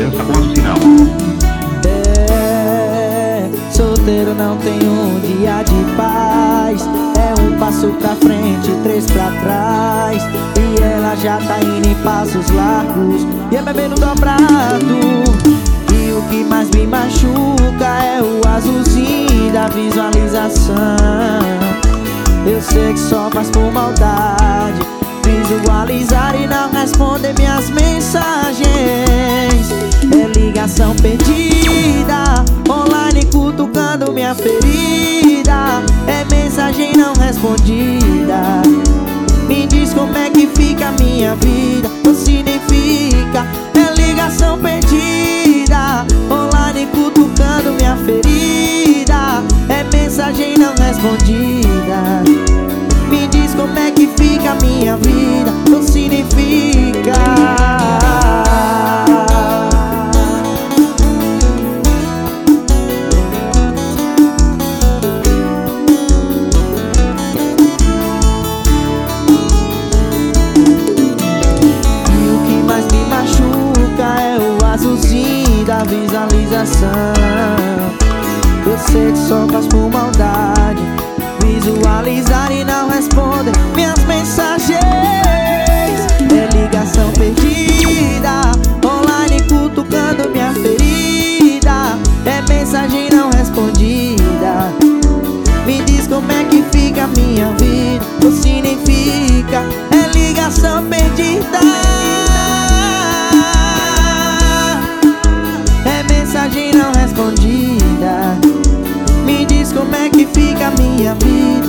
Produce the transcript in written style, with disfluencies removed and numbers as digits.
presença com o sinal. Solteiro não tem um dia de paz. É um passo pra frente, três pra trás. E ela já tá indo em passos largos e é bebendo dobrado. E o que mais me machuca é o azulzinho da visualização. Eu sei que só faz por maldade visualizar e não responder minhas mensagens. É ligação perdida, online cutucando minha ferida. É mensagem não respondida. Me diz como é que fica a minha vida, ou se nem fica. É ligação perdida, online cutucando minha ferida. É mensagem não respondida. Me diz como é que fica a minha vida, ou se nem fica. E o que mais me machuca é o azulzinho da visualização. Eu sei que só faz por maldade visualizar e não responder minhas mensagens. É ligação perdida, online cutucando minha ferida. É mensagem não respondida. Me diz como é que fica a minha vida, ou se nem fica. É ligação perdida. É mensagem não respondida. Me diz como é que fica a minha vida.